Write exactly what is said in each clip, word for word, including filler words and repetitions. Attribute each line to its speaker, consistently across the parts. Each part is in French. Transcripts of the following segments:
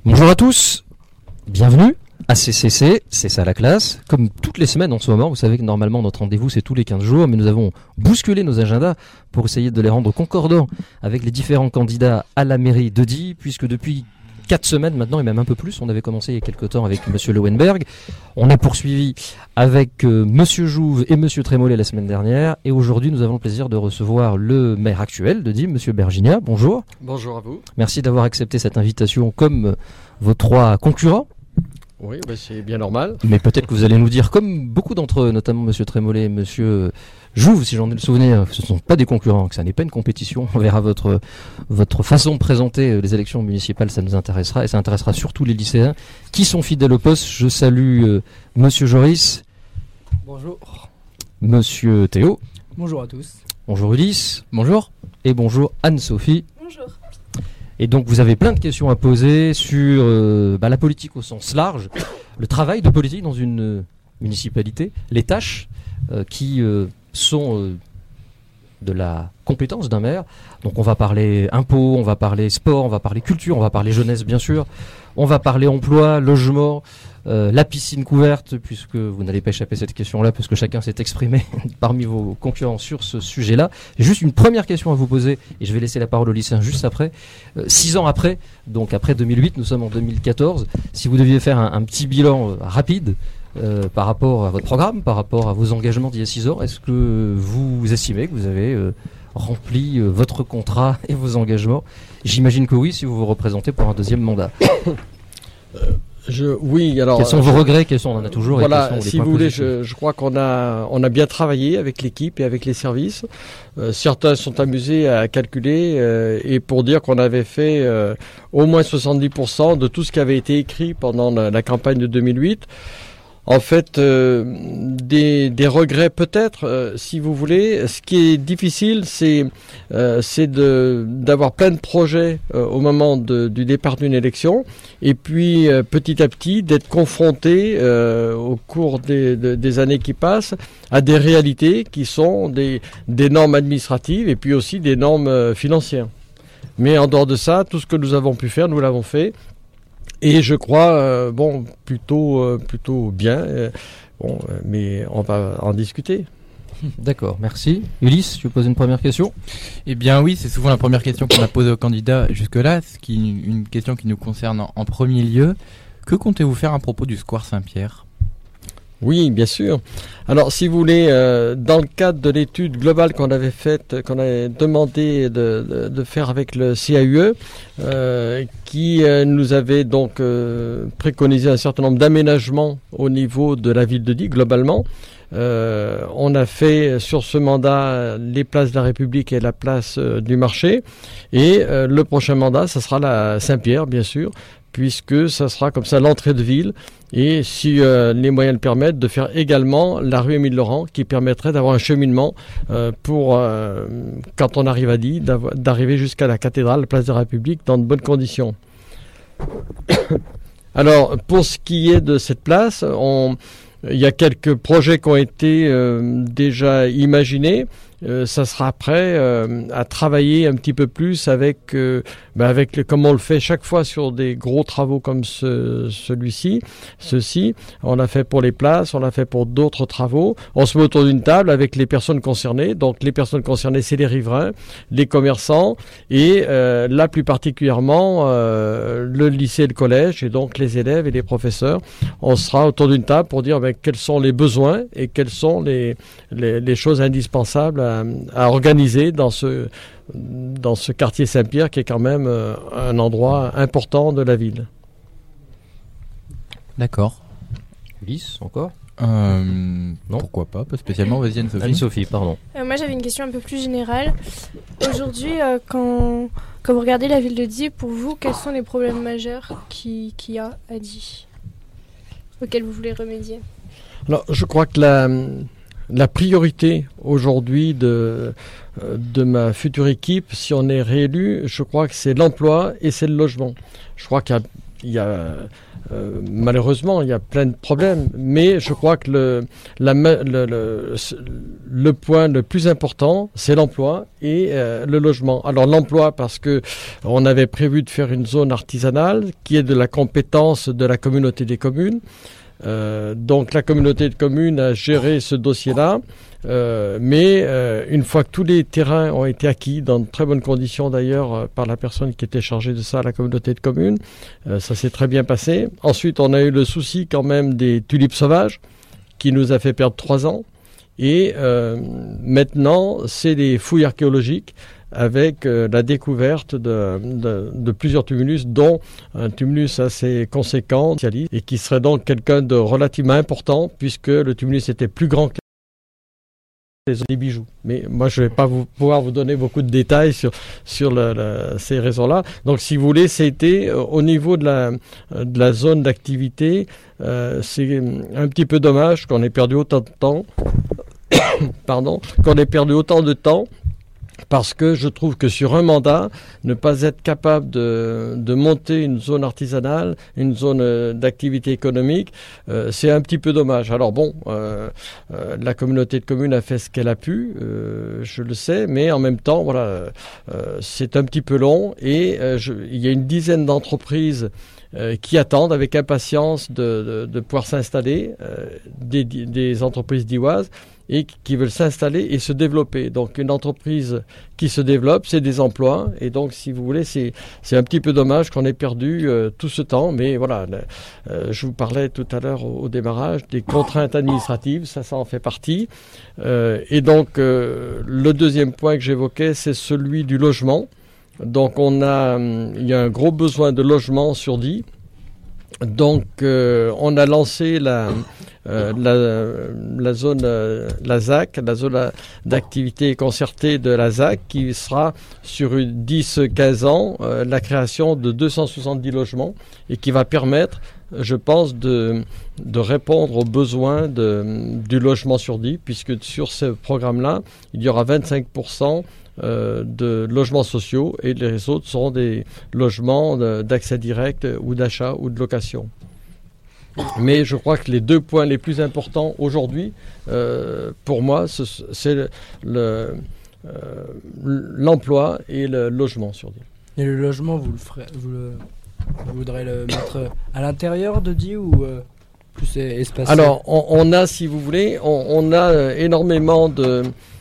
Speaker 1: Bonjour à tous, bienvenue à C C C, c'est ça la classe. Comme toutes les semaines en ce moment, vous savez que normalement notre rendez-vous c'est tous les quinze jours, mais nous avons bousculé nos agendas pour essayer de les rendre concordants avec les différents candidats à la mairie de Die, puisque depuis quatre semaines maintenant, et même un peu plus, on avait commencé il y a quelques temps avec Monsieur Lowenberg, on a poursuivi avec euh, Monsieur Jouve et Monsieur Trémollet la semaine dernière, et aujourd'hui nous avons le plaisir de recevoir le maire actuel de Die, Monsieur Berginia. Bonjour.
Speaker 2: Bonjour à vous.
Speaker 1: Merci d'avoir accepté cette invitation comme euh, vos trois concurrents.
Speaker 2: Oui, bah c'est bien normal.
Speaker 1: Mais peut-être que vous allez nous dire, comme beaucoup d'entre eux, notamment Monsieur Trémollet et Monsieur Jouve, si j'en ai le souvenir, ce ne sont pas des concurrents, que ça n'est pas une compétition. On verra votre, votre façon de présenter les élections municipales, ça nous intéressera, et ça intéressera surtout les lycéens qui sont fidèles au poste. Je salue euh, Monsieur Joris.
Speaker 3: Bonjour.
Speaker 1: Monsieur Théo.
Speaker 3: Bonjour à tous.
Speaker 1: Bonjour Ulysse. Bonjour. Et bonjour Anne-Sophie.
Speaker 4: Bonjour.
Speaker 1: Et donc vous avez plein de questions à poser sur euh, bah, la politique au sens large, le travail de politique dans une euh, municipalité, les tâches euh, qui euh, sont euh, de la compétence d'un maire. Donc on va parler impôts, on va parler sport, on va parler culture, on va parler jeunesse bien sûr, on va parler emploi, logement, euh, la piscine couverte, puisque vous n'allez pas échapper à cette question-là, parce que chacun s'est exprimé parmi vos concurrents sur ce sujet-là. Juste une première question à vous poser, et je vais laisser la parole aux lycéens juste après. Euh, six ans après, donc après deux mille huit, nous sommes en deux mille quatorze, si vous deviez faire un, un petit bilan euh, rapide euh, par rapport à votre programme, par rapport à vos engagements d'il y a six ans, est-ce que vous estimez que vous avez euh, rempli euh, votre contrat et vos engagements? J'imagine que oui, si vous vous représentez pour un deuxième mandat.
Speaker 2: euh, je, oui, alors.
Speaker 1: Quels sont vos regrets? Quels sont, on en a toujours.
Speaker 2: Voilà,
Speaker 1: et quels sont les
Speaker 2: si
Speaker 1: points
Speaker 2: vous voulez,
Speaker 1: positifs?
Speaker 2: je, je crois qu'on a, on a bien travaillé avec l'équipe et avec les services. Euh, certains sont amusés à calculer euh, et pour dire qu'on avait fait euh, au moins soixante-dix pour cent de tout ce qui avait été écrit pendant la, la campagne de deux mille huit. En fait, euh, des, des regrets peut-être, euh, si vous voulez. Ce qui est difficile, c'est euh, c'est de d'avoir plein de projets euh, au moment de, du départ d'une élection, et puis euh, petit à petit d'être confronté euh, au cours des, de, des années qui passent à des réalités qui sont des, des normes administratives et puis aussi des normes euh, financières. Mais en dehors de ça, tout ce que nous avons pu faire, nous l'avons fait. Et je crois, euh, bon, plutôt, euh, plutôt bien. Euh, bon, euh, mais on va en discuter.
Speaker 1: D'accord, merci. Ulysse, tu veux poser une première question?
Speaker 5: Eh bien oui, c'est souvent la première question qu'on a posée aux candidats jusque-là, ce qui est une question qui nous concerne en, en premier lieu. Que comptez-vous faire à propos du Square Saint-Pierre?
Speaker 2: Oui, bien sûr. Alors, si vous voulez, euh, dans le cadre de l'étude globale qu'on avait faite, qu'on avait demandé de, de, de faire avec le C A U E, euh, qui euh, nous avait donc euh, préconisé un certain nombre d'aménagements au niveau de la ville de Die, globalement. Euh, on a fait sur ce mandat les places de la République et la place euh, du marché. Et euh, le prochain mandat, ça sera la Saint-Pierre, bien sûr, puisque ça sera comme ça l'entrée de ville, et si euh, les moyens le permettent, de faire également la rue Émile-Laurent, qui permettrait d'avoir un cheminement euh, pour, euh, quand on arrive à Die, d'arriver jusqu'à la cathédrale, la place de la République, dans de bonnes conditions. Alors, pour ce qui est de cette place, on, il y a quelques projets qui ont été euh, déjà imaginés. Euh, ça sera prêt euh, à travailler un petit peu plus avec, euh, ben avec le, comme on le fait chaque fois sur des gros travaux comme ce, celui-ci, ceci. On l'a fait pour les places, on l'a fait pour d'autres travaux. On se met autour d'une table avec les personnes concernées. Donc les personnes concernées, c'est les riverains, les commerçants et euh, là plus particulièrement euh, le lycée et le collège, et donc les élèves et les professeurs. On sera autour d'une table pour dire ben, quels sont les besoins et quelles sont les, les, les choses indispensables à à organiser dans ce, dans ce quartier Saint-Pierre qui est quand même euh, un endroit important de la ville.
Speaker 5: D'accord.
Speaker 1: Ulysse, encore
Speaker 5: euh,
Speaker 1: Non.
Speaker 5: Pourquoi pas, pas spécialement. Vas-y Anne-Sophie.
Speaker 1: Anne-Sophie, pardon.
Speaker 4: Euh, moi j'avais une question un peu plus générale. Aujourd'hui, euh, quand, quand vous regardez la ville de Die, pour vous, quels sont les problèmes majeurs qui, qu'il y a à Die, auxquels vous voulez remédier?
Speaker 2: Alors, je crois que la... La priorité aujourd'hui de, de ma future équipe, si on est réélu, je crois que c'est l'emploi et c'est le logement. Je crois qu'il y a il y a euh, malheureusement il y a plein de problèmes, mais je crois que le, la, le, le, le point le plus important, c'est l'emploi et euh, le logement. Alors l'emploi, parce que on avait prévu de faire une zone artisanale qui est de la compétence de la communauté des communes. Euh, donc la communauté de communes a géré ce dossier-là, euh, mais euh, une fois que tous les terrains ont été acquis, dans de très bonnes conditions d'ailleurs euh, par la personne qui était chargée de ça à la communauté de communes, euh, ça s'est très bien passé. Ensuite on a eu le souci quand même des tulipes sauvages qui nous a fait perdre trois ans, et euh, maintenant c'est des fouilles archéologiques avec euh, la découverte de, de, de plusieurs tumulus, dont un tumulus assez conséquent et qui serait donc quelqu'un de relativement important, puisque le tumulus était plus grand que les autres bijoux. Mais moi, je ne vais pas vous, pouvoir vous donner beaucoup de détails sur, sur le, le, ces raisons-là. Donc, si vous voulez, c'était euh, au niveau de la, de la zone d'activité, euh, c'est un petit peu dommage qu'on ait perdu autant de temps, pardon, qu'on ait perdu autant de temps, parce que je trouve que sur un mandat, ne pas être capable de, de monter une zone artisanale, une zone euh, d'activité économique, euh, c'est un petit peu dommage. Alors bon, euh, euh, la communauté de communes a fait ce qu'elle a pu, euh, je le sais, mais en même temps, voilà, euh, c'est un petit peu long, et euh, je, il y a une dizaine d'entreprises euh, qui attendent avec impatience de, de, de pouvoir s'installer, euh, des, des entreprises dioises, et qui veulent s'installer et se développer. Donc une entreprise qui se développe, c'est des emplois, et donc si vous voulez, c'est, c'est un petit peu dommage qu'on ait perdu euh, tout ce temps, mais voilà, le, euh, je vous parlais tout à l'heure au, au démarrage des contraintes administratives, ça, ça en fait partie. Euh, et donc euh, le deuxième point que j'évoquais, c'est celui du logement. Donc on a, il y a un gros besoin de logement sur dix. Donc euh, on a lancé la, euh, la, la zone, euh, la Z A C, la zone d'activité concertée de la Z A C, qui sera sur dix à quinze ans euh, la création de deux cent soixante-dix logements, et qui va permettre, je pense, de, de répondre aux besoins de, du logement sur dix, puisque sur ce programme-là, il y aura vingt-cinq pour cent Euh, de logements sociaux, et les autres seront des logements de, d'accès direct ou d'achat ou de location. Mais je crois que les deux points les plus importants aujourd'hui, euh, pour moi, ce, c'est le, le, euh, l'emploi et le logement sur dix.
Speaker 3: Et le logement, vous le ferez, vous, le, vous voudrez le mettre à l'intérieur de dix ou euh, plus espacé?
Speaker 2: Alors, on, on a, si vous voulez, on, on a énormément de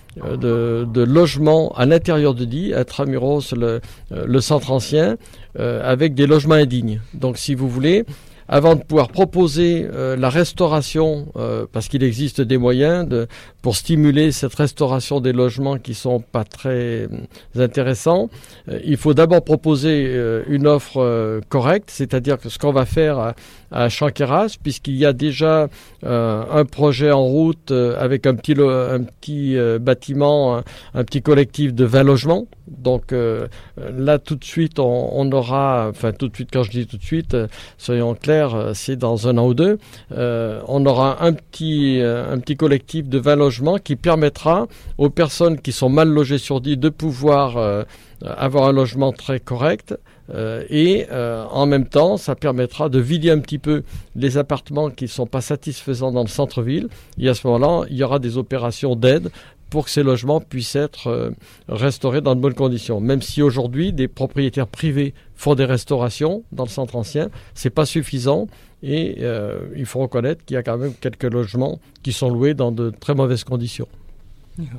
Speaker 2: De, de logements à l'intérieur de dix, intramuros, le, le centre ancien, euh, avec des logements indignes. Donc si vous voulez, avant de pouvoir proposer euh, la restauration, euh, parce qu'il existe des moyens de, pour stimuler cette restauration des logements qui sont pas très euh, intéressants, euh, il faut d'abord proposer euh, une offre euh, correcte, c'est-à-dire que ce qu'on va faire à, à Champ-Queyras, puisqu'il y a déjà euh, un projet en route euh, avec un petit, lo- un petit euh, bâtiment, un, un petit collectif de vingt logements. Donc euh, là, tout de suite, on, on aura, enfin tout de suite, quand je dis tout de suite, euh, soyons clairs, euh, c'est dans un an ou deux, euh, on aura un petit, euh, un petit collectif de vingt logements qui permettra aux personnes qui sont mal logées sur dix de pouvoir euh, avoir un logement très correct. Euh, et euh, en même temps, ça permettra de vider un petit peu les appartements qui ne sont pas satisfaisants dans le centre-ville. Et à ce moment-là, il y aura des opérations d'aide pour que ces logements puissent être euh, restaurés dans de bonnes conditions. Même si aujourd'hui, des propriétaires privés font des restaurations dans le centre ancien, c'est pas suffisant, et euh, il faut reconnaître qu'il y a quand même quelques logements qui sont loués dans de très mauvaises conditions.
Speaker 3: D'accord.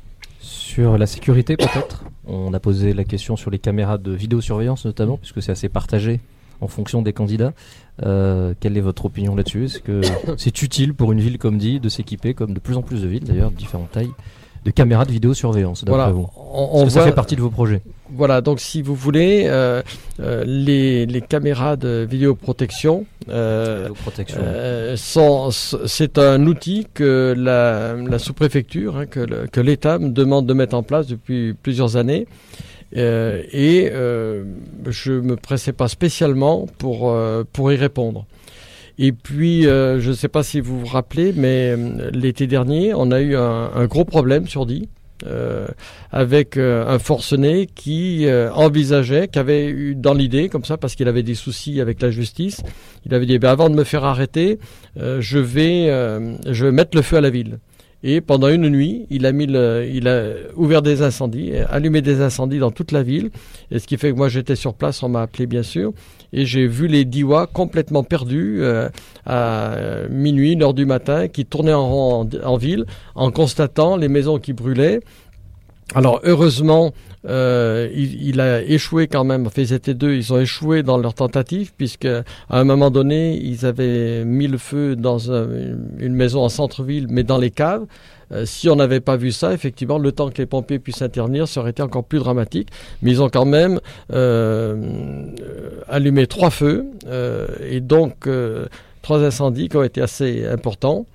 Speaker 1: Sur la sécurité, peut-être, on a posé la question sur les caméras de vidéosurveillance notamment, puisque c'est assez partagé en fonction des candidats. Euh, quelle est votre opinion là-dessus? Est-ce que c'est utile pour une ville comme dit de s'équiper, comme de plus en plus de villes d'ailleurs, de différentes tailles, de caméras de vidéosurveillance, d'après
Speaker 2: Voilà,
Speaker 1: vous?
Speaker 2: on,
Speaker 1: Est-ce
Speaker 2: on
Speaker 1: que
Speaker 2: voit,
Speaker 1: ça fait partie de vos projets?
Speaker 2: Voilà, donc si vous voulez, euh, euh, les, les caméras de vidéoprotection, euh,
Speaker 1: Protection.
Speaker 2: euh, sont, c'est un outil que la, la sous-préfecture, hein, que, le, que l'État me demande de mettre en place depuis plusieurs années. Euh, et euh, je ne me pressais pas spécialement pour, euh, pour y répondre. Et puis, euh, je ne sais pas si vous vous rappelez, mais euh, l'été dernier, on a eu un, un gros problème sur dix, euh, avec euh, un forcené qui euh, envisageait, qui avait eu dans l'idée, comme ça, parce qu'il avait des soucis avec la justice, il avait dit, ben, avant de me faire arrêter, euh, je vais, euh, je vais mettre le feu à la ville. Et pendant une nuit, il a mis le, il a ouvert des incendies, allumé des incendies dans toute la ville. Et ce qui fait que moi j'étais sur place, on m'a appelé bien sûr, et j'ai vu les Diois complètement perdus euh, à minuit, une heure du matin, qui tournaient en rond en, en ville, en constatant les maisons qui brûlaient. Alors heureusement, euh, il, il a échoué quand même. Enfin, ils étaient deux, ils ont échoué dans leur tentative, puisque à un moment donné, ils avaient mis le feu dans un, une maison en centre-ville, mais dans les caves. Euh, si on n'avait pas vu ça, effectivement, le temps que les pompiers puissent intervenir, ça aurait été encore plus dramatique. Mais ils ont quand même euh, allumé trois feux, euh, et donc euh, trois incendies qui ont été assez importants.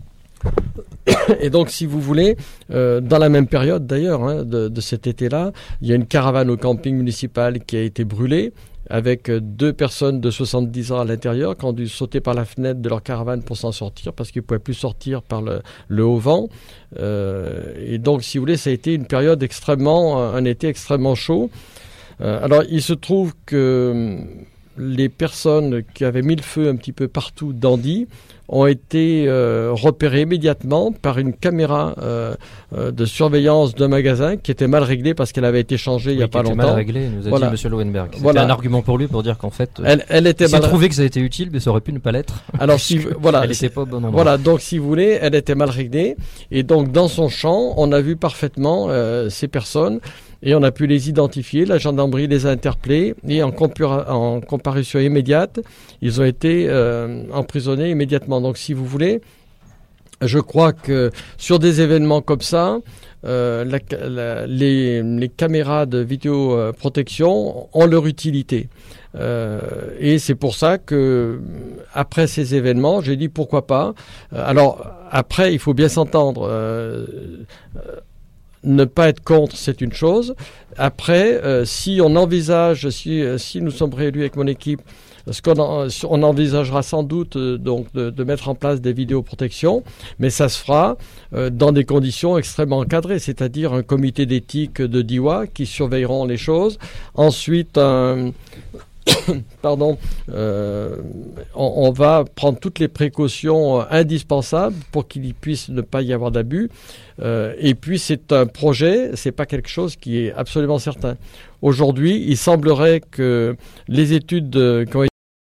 Speaker 2: Et donc, si vous voulez, euh, dans la même période d'ailleurs, hein, de, de cet été-là, il y a une caravane au camping municipal qui a été brûlée, avec deux personnes de soixante-dix ans à l'intérieur qui ont dû sauter par la fenêtre de leur caravane pour s'en sortir parce qu'ils ne pouvaient plus sortir par le, le haut vent. Euh, et donc, si vous voulez, ça a été une période extrêmement, un été extrêmement chaud. Euh, alors, il se trouve que les personnes qui avaient mis le feu un petit peu partout d'Andy ont été euh, repérées immédiatement par une caméra euh, euh, de surveillance d'un magasin qui était mal réglée parce qu'elle avait été changée oui, il n'y a pas longtemps.
Speaker 1: mal réglée, nous a voilà. dit Monsieur Lowenberg. C'était
Speaker 2: voilà.
Speaker 1: un argument pour lui pour dire qu'en fait,
Speaker 2: elle, elle était
Speaker 1: il
Speaker 2: mal...
Speaker 1: s'est trouvé que ça a été utile, mais ça aurait pu ne pas l'être.
Speaker 2: Alors si voilà,
Speaker 1: elle n'était pas au bon endroit.
Speaker 2: Voilà, donc si vous voulez, elle était mal réglée et donc dans son champ, on a vu parfaitement euh, ces personnes. Et on a pu les identifier, la gendarmerie les a interpellés et en, compura- en comparution immédiate, ils ont été euh, emprisonnés immédiatement. Donc si vous voulez, je crois que sur des événements comme ça, euh, la, la, les, les caméras de vidéoprotection ont leur utilité. Euh, et c'est pour ça que après ces événements, j'ai dit pourquoi pas. Alors après, il faut bien s'entendre. Euh, euh, Ne pas être contre, c'est une chose. Après, euh, si on envisage, si, si nous sommes réélus avec mon équipe, ce qu'on en, on envisagera sans doute euh, donc de, de mettre en place des vidéoprotections, mais ça se fera euh, dans des conditions extrêmement encadrées, c'est-à-dire un comité d'éthique de D I W A qui surveilleront les choses. Ensuite, un Pardon, euh, on, on va prendre toutes les précautions indispensables pour qu'il y puisse ne pas y avoir d'abus. Euh, et puis c'est un projet, c'est pas quelque chose qui est absolument certain. Aujourd'hui, il semblerait que les études de, qui ont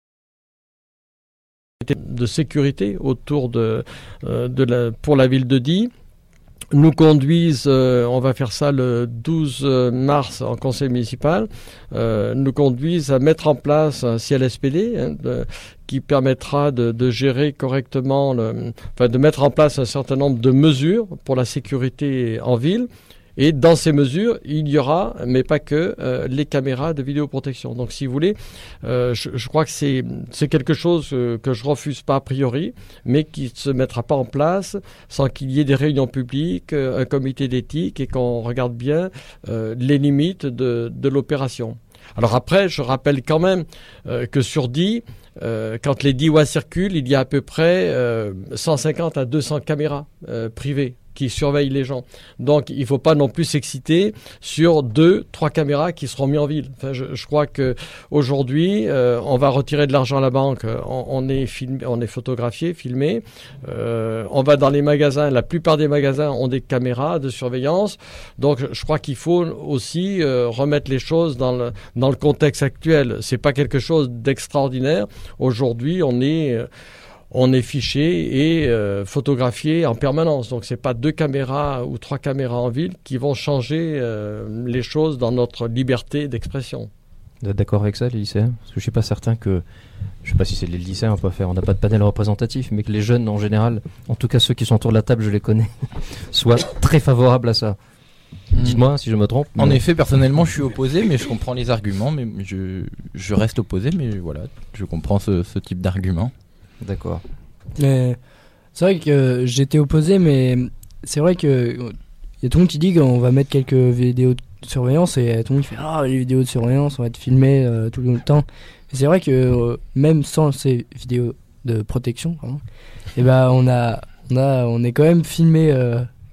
Speaker 2: été de sécurité autour de, euh, de la, pour la ville de Die nous conduisent, euh, on va faire ça le douze mars en conseil municipal, euh, nous conduisent à mettre en place un C L S P D hein, de, qui permettra de, de gérer correctement, le, enfin de mettre en place un certain nombre de mesures pour la sécurité en ville. Et dans ces mesures, il y aura, mais pas que, euh, les caméras de vidéoprotection. Donc, si vous voulez, euh, je, je crois que c'est, c'est quelque chose euh, que je refuse pas a priori, mais qui ne se mettra pas en place sans qu'il y ait des réunions publiques, euh, un comité d'éthique et qu'on regarde bien euh, les limites de, de l'opération. Alors après, je rappelle quand même euh, que sur Die, euh, quand les D I W A circulent, il y a à peu près euh, cent cinquante à deux cents caméras euh, privées qui surveillent les gens. Donc, il ne faut pas non plus s'exciter sur deux, trois caméras qui seront mises en ville. Enfin, je, je crois que aujourd'hui, euh, on va retirer de l'argent à la banque. On, on est filmé, on est photographié, filmé. Euh, on va dans les magasins. La plupart des magasins ont des caméras de surveillance. Donc, je crois qu'il faut aussi euh, remettre les choses dans le dans le contexte actuel. C'est pas quelque chose d'extraordinaire. Aujourd'hui, on est euh, on est fiché et euh, photographié en permanence. Donc, c'est pas deux caméras ou trois caméras en ville qui vont changer euh, les choses dans notre liberté d'expression.
Speaker 1: Vous êtes d'accord avec ça, les lycéens? Parce que je suis pas certain que, je sais pas si c'est les lycéens, on peut faire, on n'a pas de panel représentatif, mais que les jeunes en général, en tout cas ceux qui sont autour de la table, je les connais, soient très favorables à ça. Mmh. Dites-moi si je me trompe.
Speaker 5: En mais... effet, personnellement, je suis opposé, mais je comprends les arguments, mais je, je reste opposé, mais voilà, je comprends ce, ce type d'argument.
Speaker 1: D'accord.
Speaker 3: Mais c'est vrai que j'étais opposé, mais c'est vrai que il y a tout le monde qui dit qu'on va mettre quelques vidéos de surveillance et tout le monde qui fait ah les vidéos de surveillance on va être filmé euh, tout le temps. Et c'est vrai que euh, même sans ces vidéos de protection, pardon, et ben on a on a on est quand même filmé euh,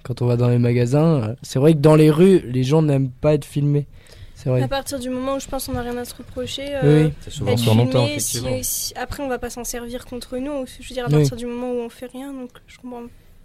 Speaker 3: quand on va dans les magasins, euh, c'est vrai que dans les rues, les gens n'aiment pas être filmés. C'est vrai.
Speaker 4: À partir du moment où je pense qu'on n'a rien à se reprocher, euh,
Speaker 3: Oui,
Speaker 1: C'est souvent
Speaker 4: être
Speaker 1: surmontant,
Speaker 4: filmé, si,
Speaker 1: effectivement.
Speaker 4: si- après on va pas s'en servir contre nous. Je veux dire, à
Speaker 3: Oui.
Speaker 4: partir du moment où on fait rien, donc je comprends.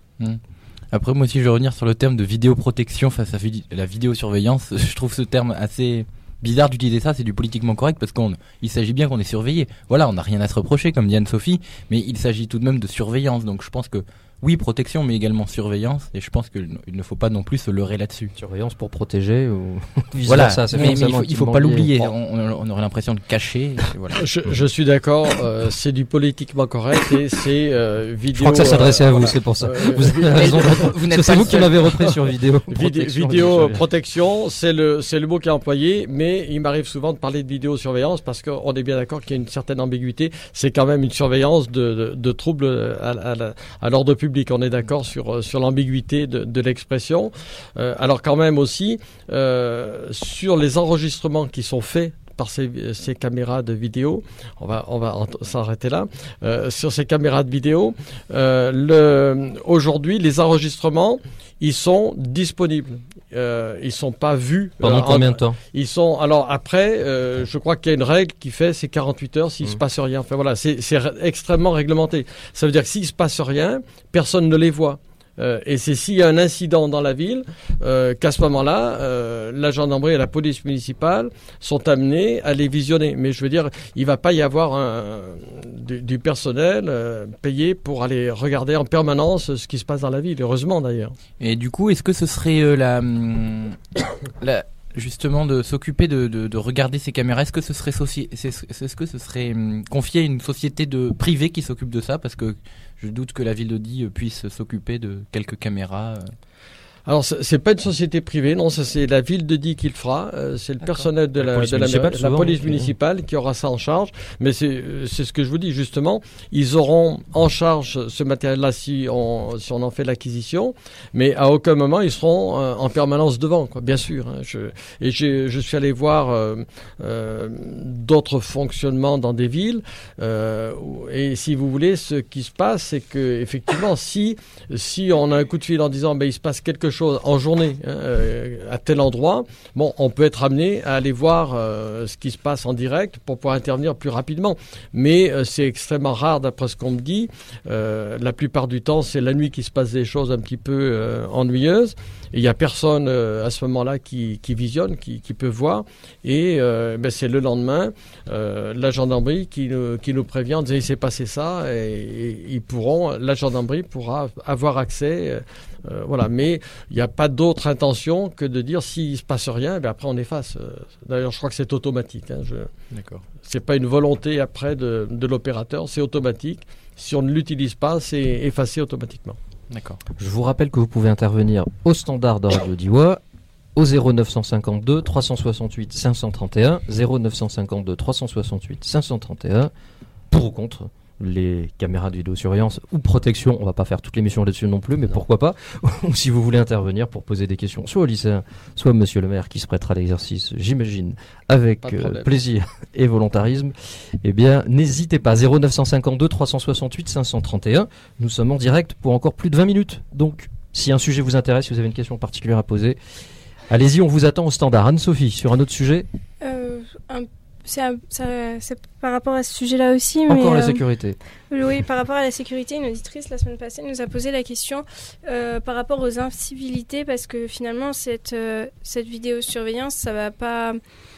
Speaker 5: Après, moi aussi, je vais revenir sur le terme de vidéoprotection face à vidi- la vidéosurveillance. Je trouve ce terme assez bizarre d'utiliser ça, c'est du politiquement correct parce qu'il s'agit bien qu'on est surveillé. Voilà, on n'a rien à se reprocher, comme dit Anne-Sophie, mais il s'agit tout de même de surveillance. Donc je pense que oui, protection, mais également surveillance, et je pense qu'il ne faut pas non plus se leurrer là-dessus.
Speaker 1: Surveillance pour protéger ou vice
Speaker 5: Voilà,
Speaker 1: versa, c'est
Speaker 5: mais, mais il
Speaker 1: forcément
Speaker 5: faut, il faut
Speaker 1: intimement
Speaker 5: pas
Speaker 1: lié.
Speaker 5: l'oublier, on, on- on aurait l'impression de cacher. et voilà.
Speaker 2: Je, je suis d'accord, euh, c'est du politiquement correct et c'est euh, vidéo.
Speaker 1: Je crois que ça s'adressait
Speaker 2: euh,
Speaker 1: à vous,
Speaker 2: voilà.
Speaker 1: c'est pour ça.
Speaker 2: Euh,
Speaker 1: Vous avez raison.
Speaker 5: Vous n'êtes
Speaker 1: Parce que c'est
Speaker 5: pas
Speaker 1: vous
Speaker 5: le
Speaker 1: qui
Speaker 5: seul.
Speaker 1: m'avez repris sur vidéo.
Speaker 2: Vidé-
Speaker 1: protection,
Speaker 2: vidéo
Speaker 1: vidéosurveillance.
Speaker 2: protection, c'est le c'est le mot qui est employé, mais il m'arrive souvent de parler de vidéosurveillance parce qu'on est bien d'accord qu'il y a une certaine ambiguïté. C'est quand même une surveillance de, de, de troubles à, à, la- à l'ordre public. On est d'accord sur sur l'ambiguïté de, de l'expression. Euh, alors quand même aussi euh, sur les enregistrements qui sont faits par ces, ces caméras de vidéo, on va on va en- s'arrêter là. Euh, sur ces caméras de vidéo, euh, le aujourd'hui les enregistrements ils sont disponibles. Euh, ils sont pas vus.
Speaker 1: Pendant
Speaker 2: euh, en-
Speaker 1: combien de temps?
Speaker 2: Ils sont alors après, euh, je crois qu'il y a une règle qui fait c'est quarante-huit heures s'il
Speaker 1: Mmh.
Speaker 2: se passe rien. Enfin voilà, c'est c'est r- extrêmement réglementé. Ça veut dire que s'il se passe rien, personne ne les voit. Euh, et c'est s'il y a un incident dans la ville euh, qu'à ce moment-là, euh, la gendarmerie et la police municipale sont amenés à les visionner. Mais je veux dire, il va pas y avoir un, du, du personnel euh, payé pour aller regarder en permanence ce qui se passe dans la ville. Heureusement d'ailleurs.
Speaker 5: Et du coup, est-ce que ce serait euh, la, hum, la- justement de s'occuper de, de, de regarder ces caméras? Est-ce que ce serait soci- c'est- c'est- est-ce que ce serait hum, confié à une société de privée qui s'occupe de ça? Parce que je doute que la ville de Die euh, puisse s'occuper de quelques caméras. euh.
Speaker 2: Alors, c'est c'est pas une société privée, non, ça c'est la ville de Die qui le fera. euh, c'est le
Speaker 1: D'accord.
Speaker 2: personnel de
Speaker 1: La
Speaker 2: la,
Speaker 1: police
Speaker 2: de la,
Speaker 1: municipale,
Speaker 2: la
Speaker 1: souvent,
Speaker 2: police
Speaker 1: oui.
Speaker 2: municipale qui aura ça en charge. Mais c'est euh, c'est ce que je vous dis justement. Ils auront en charge ce matériel-là si on si on en fait l'acquisition, mais à aucun moment ils seront euh, en permanence devant, quoi. Bien sûr. Hein, je, et j'ai- je suis allé voir euh, euh, d'autres fonctionnements dans des villes. euh, où- et si vous voulez, ce qui se passe, c'est que effectivement, si si on a un coup de fil en disant ben il se passe quelque chose en journée hein, euh, à tel endroit, bon, on peut être amené à aller voir euh, ce qui se passe en direct pour pouvoir intervenir plus rapidement. Mais euh, c'est extrêmement rare d'après ce qu'on me dit. Euh, la plupart du temps, c'est la nuit qu'il se passe des choses un petit peu euh, ennuyeuses. Et il n'y a personne euh, à ce moment-là qui, qui visionne, qui, qui peut voir. Et euh, ben, c'est le lendemain, euh, la gendarmerie qui nous, qui nous prévient en disant il s'est passé ça. Et, et ils pourront, la gendarmerie pourra avoir accès. euh, euh, voilà, mais il n'y a pas d'autre intention que de dire s'il se passe rien, ben après on efface. Euh, D'ailleurs, je crois que c'est automatique. Hein, je...
Speaker 5: D'accord.
Speaker 2: C'est pas une volonté après de, de l'opérateur, c'est automatique. Si on ne l'utilise pas, c'est effacé automatiquement.
Speaker 5: D'accord.
Speaker 1: Je vous rappelle que vous pouvez intervenir au standard de Radio Diois au zéro neuf cent cinquante-deux trois cent soixante-huit cinq cent trente et un, zéro neuf cent cinquante-deux trois cent soixante-huit cinq cent trente et un, pour ou contre les caméras de vidéosurveillance ou protection. On va pas faire toute l'émission là-dessus non plus, mais
Speaker 2: Non.
Speaker 1: pourquoi pas. Ou si vous voulez intervenir pour poser des questions, soit au lycéen, soit à monsieur le maire qui se prêtera à l'exercice, j'imagine, avec
Speaker 2: Pas de
Speaker 1: euh,
Speaker 2: problème.
Speaker 1: plaisir et volontarisme, eh bien, n'hésitez pas. zéro neuf cent cinquante-deux trois cent soixante-huit cinq cent trente et un. Nous sommes en direct pour encore plus de vingt minutes. Donc, si un sujet vous intéresse, si vous avez une question particulière à poser, allez-y, on vous attend au standard. Anne-Sophie, sur un autre sujet,
Speaker 4: Euh, un- c'est un- ça- c'est par rapport à ce sujet-là aussi.
Speaker 1: encore
Speaker 4: mais,
Speaker 1: la
Speaker 4: euh,
Speaker 1: sécurité.
Speaker 4: Oui, par rapport à la sécurité, une auditrice la semaine passée nous a posé la question euh, par rapport aux incivilités, parce que finalement, cette, euh, cette vidéosurveillance, ça va pas,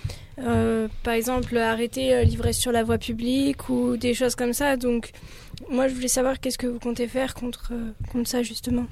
Speaker 4: euh, par exemple, arrêter euh, l'ivresse sur la voie publique ou des choses comme ça. Donc, moi, je voulais savoir qu'est-ce que vous comptez faire contre, euh, contre ça, justement.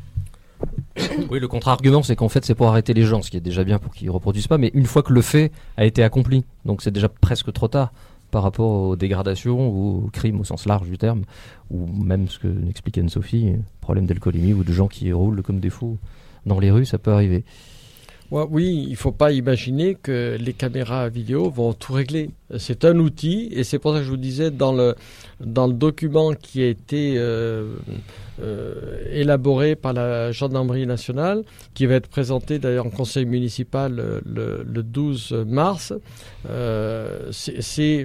Speaker 1: Oui, le contre-argument, c'est qu'en fait, c'est pour arrêter les gens, ce qui est déjà bien pour qu'ils ne reproduisent pas, mais une fois que le fait a été accompli, donc c'est déjà presque trop tard par rapport aux dégradations ou aux crimes au sens large du terme, ou même ce que expliquait Anne-Sophie, problème d'alcoolémie ou de gens qui roulent comme des fous dans les rues, ça peut arriver.
Speaker 2: Ouais, oui, il ne faut pas imaginer que les caméras vidéo vont tout régler. C'est un outil, et c'est pour ça que je vous disais, dans le, dans le document qui a été euh, euh, élaboré par la gendarmerie nationale, qui va être présenté d'ailleurs en conseil municipal le, le douze mars, euh, c'est... c'est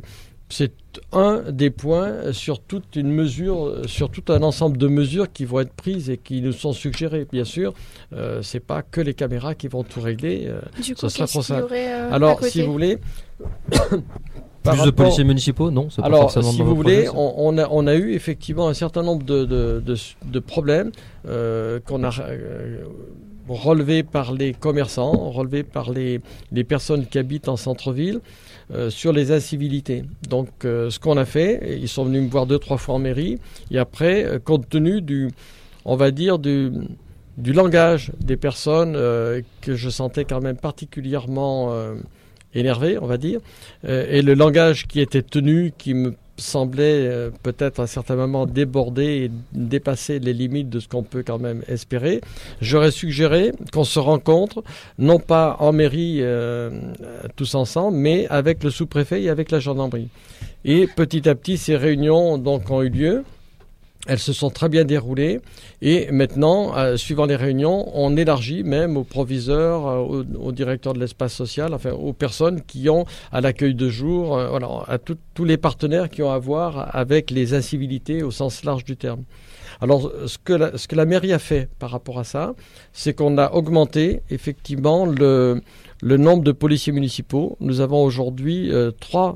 Speaker 2: c'est un des points sur toute une mesure, sur tout un ensemble de mesures qui vont être prises et qui nous sont suggérées. Bien sûr, euh, c'est pas que les caméras qui vont tout régler. Euh,
Speaker 4: Du coup,
Speaker 2: ça sera trop
Speaker 4: qu'est-ce qu'il y
Speaker 2: simple.
Speaker 4: aurait euh, à
Speaker 2: Alors,
Speaker 4: côté
Speaker 2: si vous voulez,
Speaker 1: Plus
Speaker 2: par
Speaker 1: de
Speaker 2: rapport-
Speaker 1: policiers municipaux? Non, c'est pas
Speaker 2: Alors,
Speaker 1: forcément
Speaker 2: si
Speaker 1: dans
Speaker 2: vous
Speaker 1: vos
Speaker 2: voulez,
Speaker 1: projets, ça.
Speaker 2: on, on a, on a eu effectivement un certain nombre de, de, de, de problèmes euh, qu'on a euh, relevés par les commerçants, relevés par les, les personnes qui habitent en centre-ville euh, sur les incivilités. Donc, euh, ce qu'on a fait, ils sont venus me voir deux, trois fois en mairie, et après, euh, compte tenu du, on va dire, du, du langage des personnes euh, que je sentais quand même particulièrement euh, énervé, on va dire, euh, et le langage qui était tenu, qui me semblait euh, peut-être à un certain moment déborder et dépasser les limites de ce qu'on peut quand même espérer, j'aurais suggéré qu'on se rencontre, non pas en mairie euh, tous ensemble, mais avec le sous-préfet et avec la gendarmerie. Et petit à petit, ces réunions donc ont eu lieu. Elles se sont très bien déroulées et maintenant, euh, suivant les réunions, on élargit même aux proviseurs, euh, aux, aux directeurs de l'espace social, enfin aux personnes qui ont à l'accueil de jour, euh, voilà, à tout- tous les partenaires qui ont à voir avec les incivilités au sens large du terme. Alors, ce que la, ce que la mairie a fait par rapport à ça, c'est qu'on a augmenté effectivement le, le nombre de policiers municipaux. Nous avons aujourd'hui euh, trois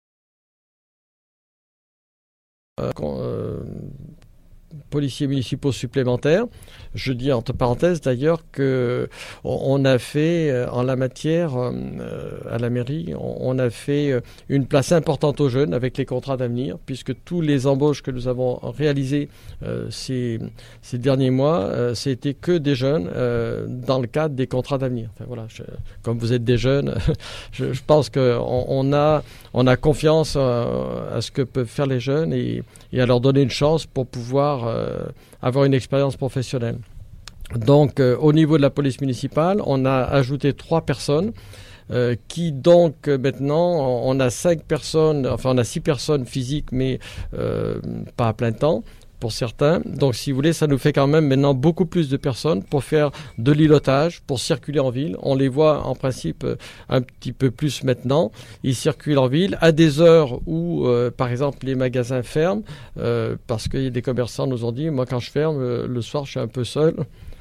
Speaker 2: euh, con- euh, policiers municipaux supplémentaires. Je dis entre parenthèses d'ailleurs que on on a fait euh, en la matière euh, à la mairie, on, on a fait euh, une place importante aux jeunes avec les contrats d'avenir, puisque tous les embauches que nous avons réalisées euh, ces, ces derniers mois, euh, c'était que des jeunes euh, dans le cadre des contrats d'avenir. Enfin, voilà, je- comme vous êtes des jeunes, je, je pense qu'on on a, on a confiance euh, à ce que peuvent faire les jeunes et, et à leur donner une chance pour pouvoir euh, avoir une expérience professionnelle. Donc, euh, au niveau de la police municipale, on a ajouté trois personnes euh, qui donc euh, maintenant, on a cinq personnes, enfin on a six personnes physiques, mais euh, pas à plein temps pour certains. Donc, si vous voulez, ça nous fait quand même maintenant beaucoup plus de personnes pour faire de l'îlotage, pour circuler en ville. On les voit en principe euh, un petit peu plus maintenant. Ils circulent en ville à des heures où, euh, par exemple, les magasins ferment, euh, parce que des commerçants nous ont dit, moi quand je ferme, euh, le soir je suis un peu seul.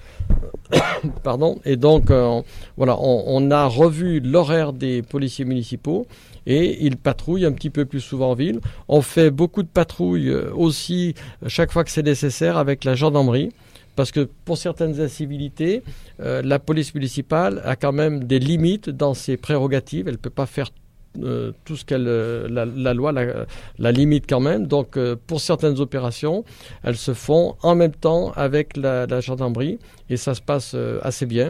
Speaker 2: Pardon. Et donc, euh, voilà, on, on a revu l'horaire des policiers municipaux et ils patrouillent un petit peu plus souvent en ville. On fait beaucoup de patrouilles euh, aussi, chaque fois que c'est nécessaire, avec la gendarmerie. Parce que pour certaines incivilités, euh, la police municipale a quand même des limites dans ses prérogatives. Elle ne peut pas faire euh, tout ce qu'elle, euh, la, la loi la, la limite quand même. Donc, euh, pour certaines opérations, elles se font en même temps avec la, la gendarmerie et ça se passe euh, assez bien.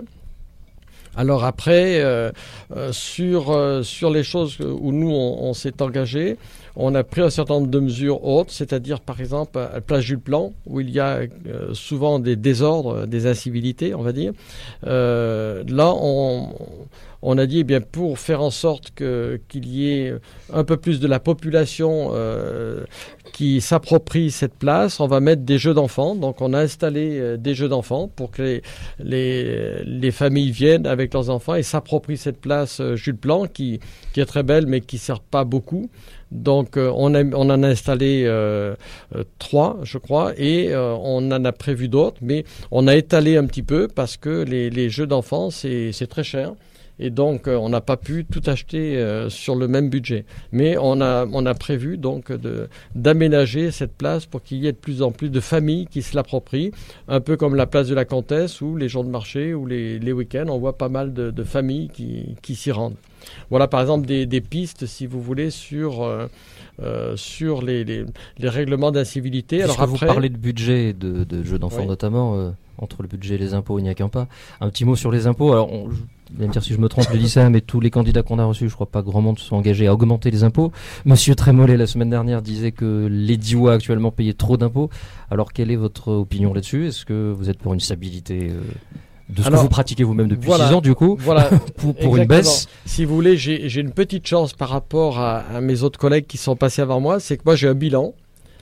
Speaker 2: Alors après, euh, euh, sur, euh, sur les choses où nous, on, on s'est engagé, on a pris un certain nombre de mesures autres, c'est-à-dire par exemple à Place Jules Plan, où il y a euh, souvent des désordres, des incivilités, on va dire. Euh, là, on, on a dit, eh bien, pour faire en sorte que, qu'il y ait un peu plus de la population euh, qui s'approprie cette place, on va mettre des jeux d'enfants. Donc on a installé euh, des jeux d'enfants pour que les, les, les familles viennent avec leurs enfants et s'approprient cette place euh, Jules Plan qui, qui est très belle mais qui ne sert pas beaucoup. Donc euh, on, a, on en a installé euh, euh, trois, je crois, et euh, on en a prévu d'autres, mais on a étalé un petit peu parce que les, les jeux d'enfants, c'est, c'est très cher. Et donc, euh, on n'a pas pu tout acheter euh, sur le même budget. Mais on a, on a prévu donc de, d'aménager cette place pour qu'il y ait de plus en plus de familles qui se l'approprient. Un peu comme la place de la Comtesse où les jours de marché ou les, les week-ends, on voit pas mal de, de familles qui, qui s'y rendent. Voilà par exemple des, des pistes, si vous voulez, sur, euh, euh, sur les, les, les règlements d'incivilité.
Speaker 1: Puisque
Speaker 2: Alors
Speaker 1: vous
Speaker 2: après,
Speaker 1: parlez de budget, de, de jeux d'enfants
Speaker 2: Oui.
Speaker 1: notamment, euh, entre le budget et les impôts, il n'y a qu'un pas. Un petit mot sur les impôts. Alors, on, je, vous allez me dire si je me trompe, je dis ça, mais tous les candidats qu'on a reçus, je crois pas grand monde se sont engagés à augmenter les impôts. Monsieur Trémollet, la semaine dernière, disait que les Diois actuellement payaient trop d'impôts. Alors, quelle est votre opinion là-dessus? Est-ce que vous êtes pour une stabilité euh, de ce
Speaker 2: Alors,
Speaker 1: que vous pratiquez vous-même depuis
Speaker 2: voilà.
Speaker 1: six ans, du coup,
Speaker 2: voilà,
Speaker 1: pour, pour une
Speaker 2: exactement.
Speaker 1: baisse?
Speaker 2: Si vous voulez, j'ai, j'ai une petite chance par rapport à, à mes autres collègues qui sont passés avant moi, c'est que moi j'ai un bilan.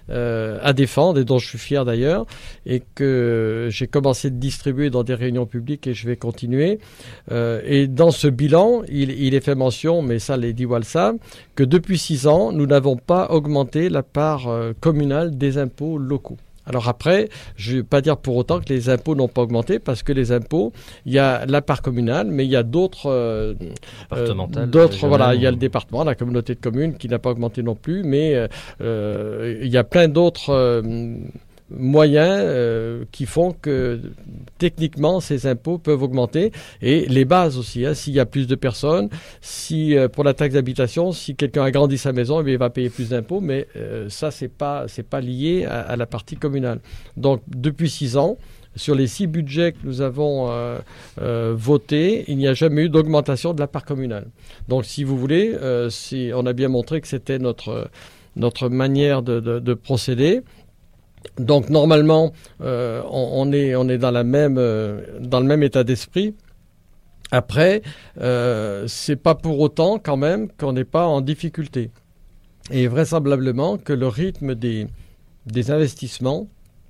Speaker 2: euh, à défendre et dont je suis fier d'ailleurs et que j'ai commencé de distribuer dans des réunions publiques et je vais continuer. Euh, et dans ce bilan, il, il est fait mention, mais ça les Diois le savent, que depuis six ans, nous n'avons pas augmenté la part euh, communale des impôts locaux. Alors après, je ne vais pas dire pour autant que les impôts n'ont pas augmenté, parce que les impôts, il y a la part communale, mais il y a d'autres... Euh,
Speaker 1: euh,
Speaker 2: d'autres voilà, il y a le département, la communauté de communes qui n'a pas augmenté non plus, mais euh, il y a plein d'autres... Euh, moyens euh, qui font que techniquement ces impôts peuvent augmenter et les bases aussi, hein, s'il y a plus de personnes, si euh, pour la taxe d'habitation, si quelqu'un agrandit sa maison, eh bien, il va payer plus d'impôts, mais euh, ça c'est pas c'est pas lié à, à la partie communale. Donc depuis six ans, sur les six budgets que nous avons euh, euh, votés, il n'y a jamais eu d'augmentation de la part communale. Donc si vous voulez, euh, si on a bien montré que c'était notre notre manière de, de, de procéder. Donc normalement, euh, on, on est on est dans la même euh, dans le même état d'esprit. Après, euh, c'est pas pour autant quand même qu'on n'est pas en difficulté. Et vraisemblablement que le rythme des des investissements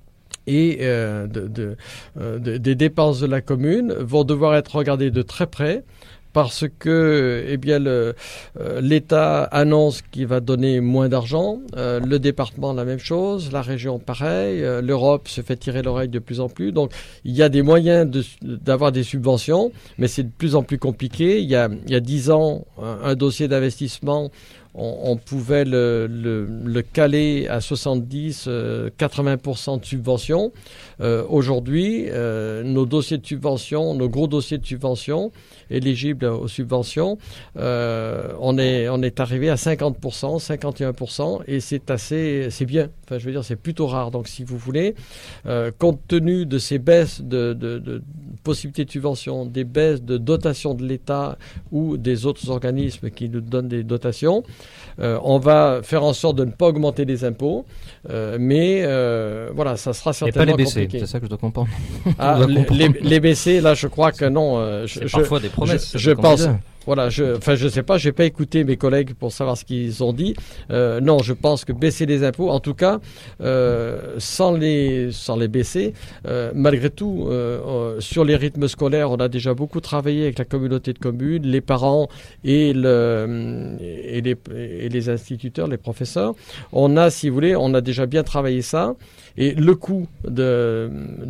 Speaker 2: et euh, de, de, euh, de, des dépenses de la commune vont devoir être regardés de très près. Parce que eh bien, le, euh, l'État annonce qu'il va donner moins d'argent, euh, le département la même chose, la région pareil, euh, l'Europe se fait tirer l'oreille de plus en plus. Donc il y a des moyens de, d'avoir des subventions, mais c'est de plus en plus compliqué. Il y a, il y a dix ans, un, un dossier d'investissement, on, on pouvait le, le, le caler à soixante-dix à quatre-vingts pour cent de subventions. Euh, aujourd'hui, euh, nos dossiers de subvention, nos gros dossiers de subvention, éligibles aux subventions, euh, on est on est arrivé à cinquante pour cent, cinquante et un pour cent, et c'est assez, c'est bien. Enfin, je veux dire, c'est plutôt rare. Donc, si vous voulez, euh, compte tenu de ces baisses de, de, de possibilités de subvention, des baisses de dotation de l'État ou des autres organismes qui nous donnent des dotations, euh, on va faire en sorte de ne pas augmenter les impôts, euh, mais euh, voilà, ça sera certainement
Speaker 1: et pas les baisser,
Speaker 2: compliqué.
Speaker 1: C'est ça que je dois comprendre.
Speaker 2: Ah,
Speaker 1: dois
Speaker 2: les,
Speaker 1: comprendre.
Speaker 2: les, les baisser, là, je crois que non. Euh, je,
Speaker 1: c'est
Speaker 2: je,
Speaker 1: parfois des promesses.
Speaker 2: Je, je pense. Voilà, je, enfin, je sais pas, j'ai pas écouté mes collègues pour savoir ce qu'ils ont dit. Euh, non, je pense que baisser les impôts, en tout cas, euh, sans les, sans les baisser, euh, malgré tout, euh, euh, sur les rythmes scolaires, on a déjà beaucoup travaillé avec la communauté de communes, les parents et le, et les, et les instituteurs, les professeurs. On a, si vous voulez, on a déjà bien travaillé ça. Et le coût de,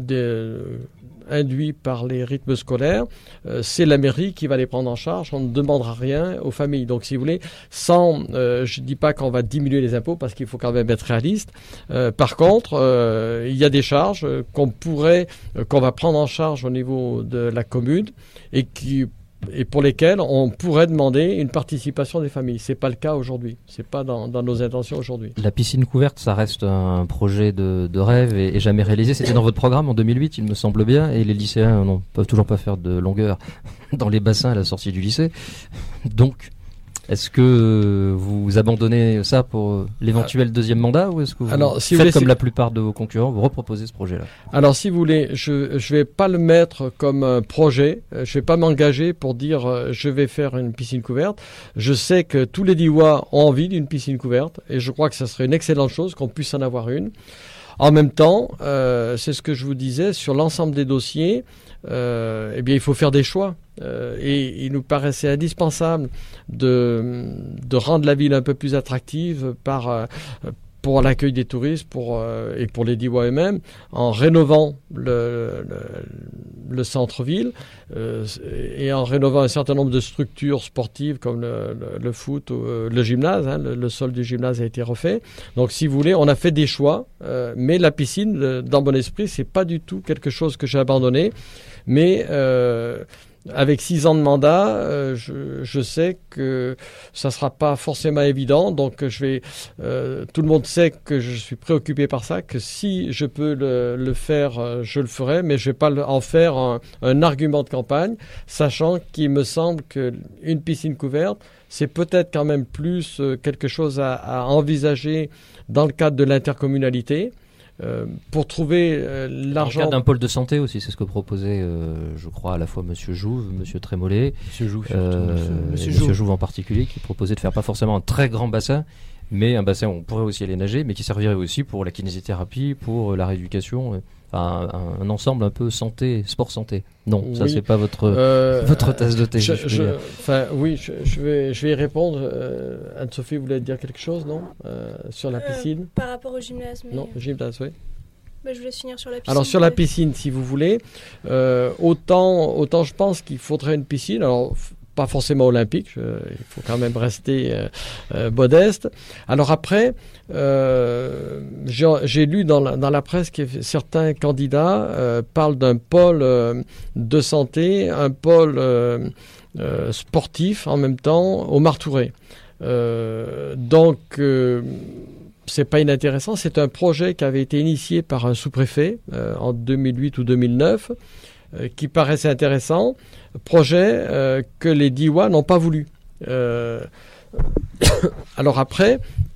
Speaker 2: de induits par les rythmes scolaires, euh, c'est la mairie qui va les prendre en charge. On ne demandera rien aux familles. Donc, si vous voulez, sans, euh, je ne dis pas qu'on va diminuer les impôts parce qu'il faut quand même être réaliste. Euh, par contre, euh, il y a des charges qu'on pourrait, euh, qu'on va prendre en charge au niveau de la commune et qui et pour lesquels on pourrait demander une participation des familles. C'est pas le cas aujourd'hui. C'est pas dans, dans nos intentions aujourd'hui.
Speaker 1: La piscine couverte, ça reste un projet de, de rêve et, et jamais réalisé. C'était dans votre programme en deux mille huit, il me semble bien, et les lycéens ne peuvent toujours pas faire de longueur dans les bassins à la sortie du lycée. Donc, est-ce que vous abandonnez ça pour l'éventuel deuxième mandat ou est-ce que vous
Speaker 2: Alors, si
Speaker 1: faites
Speaker 2: vous
Speaker 1: comme
Speaker 2: laissez...
Speaker 1: la plupart de vos concurrents, vous reproposez ce projet-là?
Speaker 2: Alors, si vous voulez, je ne vais pas le mettre comme un projet. Je ne vais pas m'engager pour dire euh, je vais faire une piscine couverte. Je sais que tous les Diois ont envie d'une piscine couverte et je crois que ça serait une excellente chose qu'on puisse en avoir une. En même temps, euh, c'est ce que je vous disais, sur l'ensemble des dossiers, euh, eh bien, il faut faire des choix. Euh, et il nous paraissait indispensable de, de rendre la ville un peu plus attractive par, euh, pour l'accueil des touristes pour, euh, et pour les Diois eux-mêmes, en rénovant le, le, le centre-ville euh, et en rénovant un certain nombre de structures sportives comme le, le, le foot ou euh, le gymnase. Hein, le, le sol du gymnase a été refait. Donc, si vous voulez, on a fait des choix, euh, mais la piscine, le, dans mon esprit, c'est pas du tout quelque chose que j'ai abandonné, mais euh, avec six ans de mandat, euh, je, je sais que ça sera pas forcément évident. Donc, je vais. Euh, tout le monde sait que je suis préoccupé par ça. Que si je peux le, le faire, euh, je le ferai, mais je vais pas en faire un, un argument de campagne, sachant qu'il me semble que une piscine couverte, c'est peut-être quand même plus euh, quelque chose à, à envisager dans le cadre de l'intercommunalité. Euh, pour trouver euh, l'argent...
Speaker 1: Dans le cadre d'un pôle de santé aussi, c'est ce que proposait, euh, je crois, à la fois Monsieur Jouve, Monsieur Trémollet,
Speaker 5: Monsieur Jouve,
Speaker 1: euh,
Speaker 3: Monsieur
Speaker 1: Monsieur
Speaker 3: Jouve.
Speaker 1: Jouve en particulier, qui proposait de faire pas forcément un très grand bassin, mais un bassin où on pourrait aussi aller nager, mais qui servirait aussi pour la kinésithérapie, pour la rééducation, euh, enfin un, un ensemble un peu santé, sport santé. Non, ça
Speaker 2: Oui.
Speaker 1: c'est pas votre
Speaker 2: Euh,
Speaker 1: votre tasse de thé.
Speaker 2: je,
Speaker 1: si je puis
Speaker 2: je-
Speaker 1: dire.
Speaker 2: enfin, oui, je, je vais, je vais y répondre. Euh, Anne-Sophie voulait dire quelque chose, non Euh, Sur la
Speaker 4: Euh,
Speaker 2: piscine
Speaker 4: Par rapport au gymnase, mais
Speaker 2: Non, gymnase, oui.
Speaker 4: bah, je vous laisse finir sur la piscine.
Speaker 2: Alors sur la
Speaker 4: peut-être.
Speaker 2: piscine, si vous voulez, euh, autant, autant je pense qu'il faudrait une piscine. Alors f- pas forcément olympique, je- il faut quand même rester euh, euh, modeste. Alors après, euh, j'ai j'ai lu dans la, dans la presse que certains candidats euh, parlent d'un pôle euh, de santé, un pôle euh, euh, sportif en même temps au Martouret. Euh, donc euh, c'est pas inintéressant. C'est un projet qui avait été initié par un sous-préfet euh, en deux mille huit ou deux mille neuf, euh, qui paraissait intéressant. Projet euh, que les D I W A n'ont pas voulu. Euh, alors après,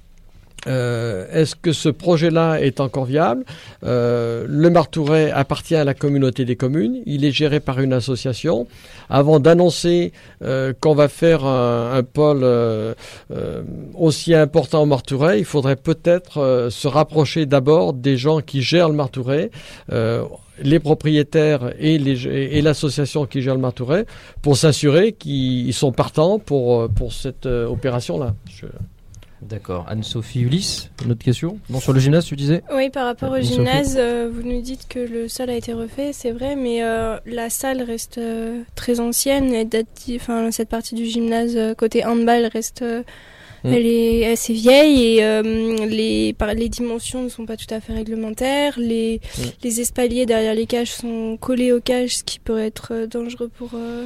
Speaker 2: euh, est-ce que ce projet-là est encore viable? Euh, Le Martouret appartient à la communauté des communes. Il est géré par une association. Avant d'annoncer euh, qu'on va faire un, un pôle euh, euh, aussi important au Martouret, il faudrait peut-être euh, se rapprocher d'abord des gens qui gèrent le Martouret, euh, les propriétaires et, les, et l'association qui gère le Martouret, pour s'assurer qu'ils sont partants pour, pour cette euh, opération-là. Je...
Speaker 1: D'accord. Anne-Sophie, Ulysse, une autre question? Non, sur le gymnase, tu disais?
Speaker 4: Oui, par rapport au
Speaker 1: Anne-Sophie.
Speaker 4: gymnase, euh, vous nous dites que le sol a été refait, c'est vrai, mais euh, la salle reste euh, très ancienne. Elle date, enfin, cette partie du gymnase euh, côté handball reste, euh,
Speaker 2: Mm.
Speaker 4: elle est assez vieille et euh, les, par, les dimensions ne sont pas tout à fait réglementaires. Les,
Speaker 2: Mm.
Speaker 4: les espaliers derrière les cages sont collés aux cages, ce qui peut être euh, dangereux pour. Euh,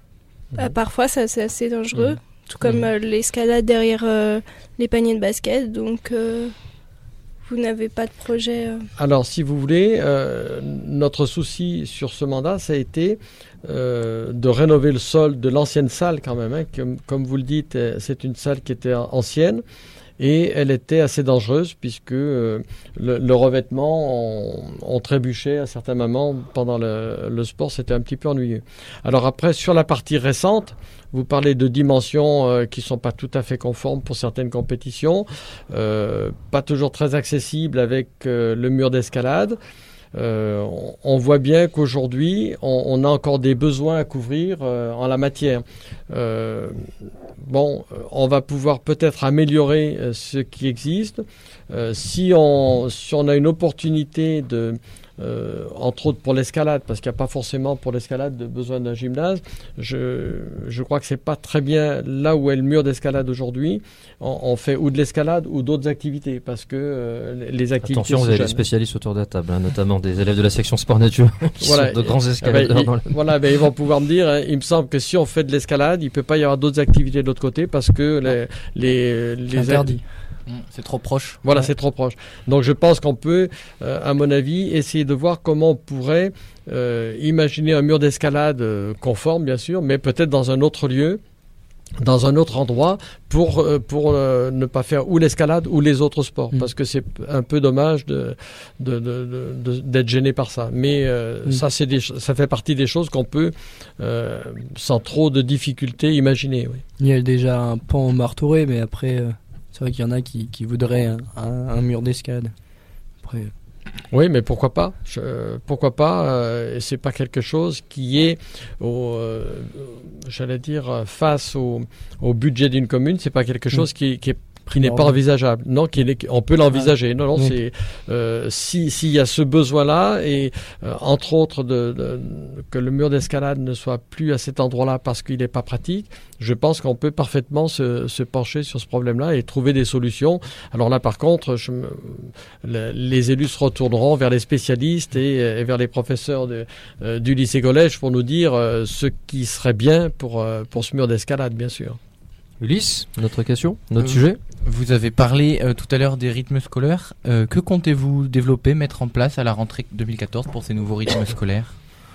Speaker 2: Mm.
Speaker 4: euh, parfois, ça c'est assez dangereux.
Speaker 2: Mm.
Speaker 4: Tout comme
Speaker 2: Mm.
Speaker 4: euh, l'escalade derrière euh, les paniers de basket. Donc, euh, vous n'avez pas de projet. euh,
Speaker 2: Alors, si vous voulez, euh, notre souci sur ce mandat, ça a été euh, de rénover le sol de l'ancienne salle quand même. Hein, comme, comme vous le dites, euh, c'est une salle qui était an- ancienne et elle était assez dangereuse puisque euh, le, le revêtement, on, on trébuchait à certains moments pendant le, le sport, c'était un petit peu ennuyeux. Alors après, sur la partie récente, vous parlez de dimensions euh, qui sont pas tout à fait conformes pour certaines compétitions, euh, pas toujours très accessibles avec euh, le mur d'escalade. Euh, on, on voit bien qu'aujourd'hui, on, on a encore des besoins à couvrir euh, en la matière. Euh, bon, euh, on va pouvoir peut-être améliorer euh, ce qui existe. Euh, si, on, si on a une opportunité de euh, entre autres pour l'escalade, parce qu'il n'y a pas forcément pour l'escalade de besoin d'un gymnase. Je, je crois que c'est pas très bien là où est le mur d'escalade aujourd'hui. On, on fait ou de l'escalade ou d'autres activités, parce que euh, les activités.
Speaker 1: Attention, vous avez des spécialistes autour de la table, hein, notamment des élèves de la section sport nature qui
Speaker 2: Voilà.
Speaker 1: sont de grands
Speaker 2: Eh ben,
Speaker 1: escaladeurs.
Speaker 2: ils,
Speaker 1: dans le-
Speaker 2: voilà, ben, ils vont pouvoir me dire, hein, il me semble que si on fait de l'escalade, il peut pas y avoir d'autres activités de l'autre côté, parce que les, les, les
Speaker 3: interdit.
Speaker 5: C'est trop proche.
Speaker 2: Voilà,
Speaker 3: Ouais.
Speaker 2: c'est trop proche. Donc je pense qu'on peut, euh, à mon avis, essayer de voir comment on pourrait euh, imaginer un mur d'escalade euh, conforme, bien sûr, mais peut-être dans un autre lieu, dans un autre endroit, pour, euh, pour euh, ne pas faire ou l'escalade ou les autres sports,
Speaker 3: Mm.
Speaker 2: parce que c'est un peu dommage de, de, de, de- de- d'être gêné par ça. Mais euh,
Speaker 3: Mm.
Speaker 2: ça, c'est des, ch- ça fait partie des choses qu'on peut, euh, sans trop de difficultés, imaginer. Oui.
Speaker 3: Il y a déjà un pan au Martoré, mais après, euh, c'est vrai qu'il y en a qui, qui voudraient un, un- un mur d'escalade. Après,
Speaker 2: Oui, mais pourquoi pas Je- Pourquoi pas euh, et c'est pas quelque chose qui est, au, euh, j'allais dire, euh, face au, au budget d'une commune. C'est pas quelque chose qui, qui est qui n'est pas
Speaker 3: Primordial.
Speaker 2: envisageable. Non, qui est, on peut l'envisager. Non, non,
Speaker 3: Oui.
Speaker 2: c'est euh, si s'il y a ce besoin-là et euh, entre autres de, de- que le mur d'escalade ne soit plus à cet endroit-là parce qu'il n'est pas pratique. Je pense qu'on peut parfaitement se, se pencher sur ce problème-là et trouver des solutions. Alors là, par contre, je me- le- les élus se retourneront vers les spécialistes et, et vers les professeurs de, euh, du lycée-collège pour nous dire euh, ce qui serait bien pour, euh, pour ce mur d'escalade, bien sûr.
Speaker 1: Ulysse, notre question, notre
Speaker 5: Euh,
Speaker 1: sujet.
Speaker 5: Vous avez parlé euh, tout à l'heure des rythmes scolaires. Euh, que comptez-vous développer, mettre en place à la rentrée deux mille quatorze pour ces nouveaux rythmes scolaires?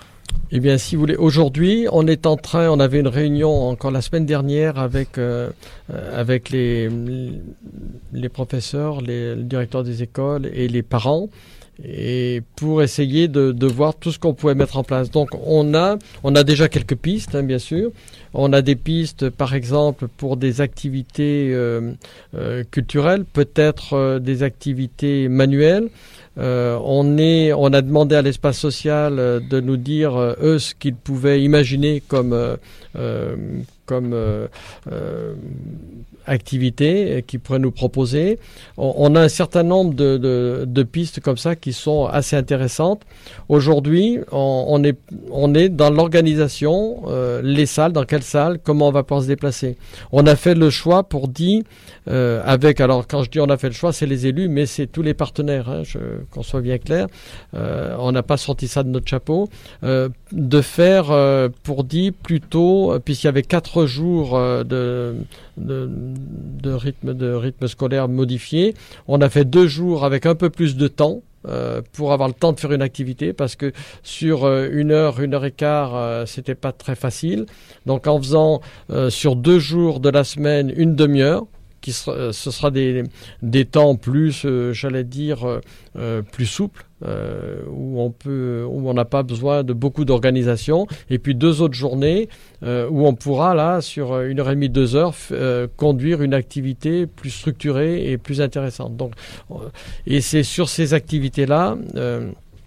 Speaker 2: Eh bien, si vous voulez, aujourd'hui, on est en train, on avait une réunion encore la semaine dernière avec, euh, euh, avec les, les professeurs, les, le directeur des écoles et les parents. et pour essayer de, de voir tout ce qu'on pouvait mettre en place. Donc on a, on a déjà quelques pistes, hein, bien sûr. On a des pistes, par exemple, pour des activités euh, euh, culturelles, peut-être euh, des activités manuelles. Euh, on, est, on a demandé à l'espace social euh, de nous dire, euh, eux, ce qu'ils pouvaient imaginer comme, euh, euh, comme euh, euh, activité qu'ils pourraient nous proposer. On, on a un certain nombre de, de, de pistes comme ça qui sont assez intéressantes. Aujourd'hui, on, on, est, on est dans l'organisation, euh, les salles, dans quelles salles, comment on va pouvoir se déplacer. On a fait le choix pour dire, euh, avec, alors quand je dis on a fait le choix, c'est les élus, mais c'est tous les partenaires, hein, je, qu'on soit bien clair. Euh, on n'a pas sorti ça de notre chapeau. Euh, de faire, euh, pour dire plutôt, puisqu'il y avait quatre jours euh, de, de, de, rythme, de rythme scolaire modifié, on a fait deux jours avec un peu plus de temps. Euh, pour avoir le temps de faire une activité, parce que sur euh, une heure, une heure et quart, euh, c'était pas très facile. Donc en faisant euh, sur deux jours de la semaine une demi-heure, qui sera, euh, ce sera des, des temps plus, euh, j'allais dire, euh, euh, plus souples, euh, où on peut, où on n'a pas besoin de beaucoup d'organisation. Et puis deux autres journées euh, où on pourra là, sur une heure et demie, deux heures, f- euh, conduire une activité plus structurée et plus intéressante. Donc, euh, et c'est sur ces activités-là. Euh,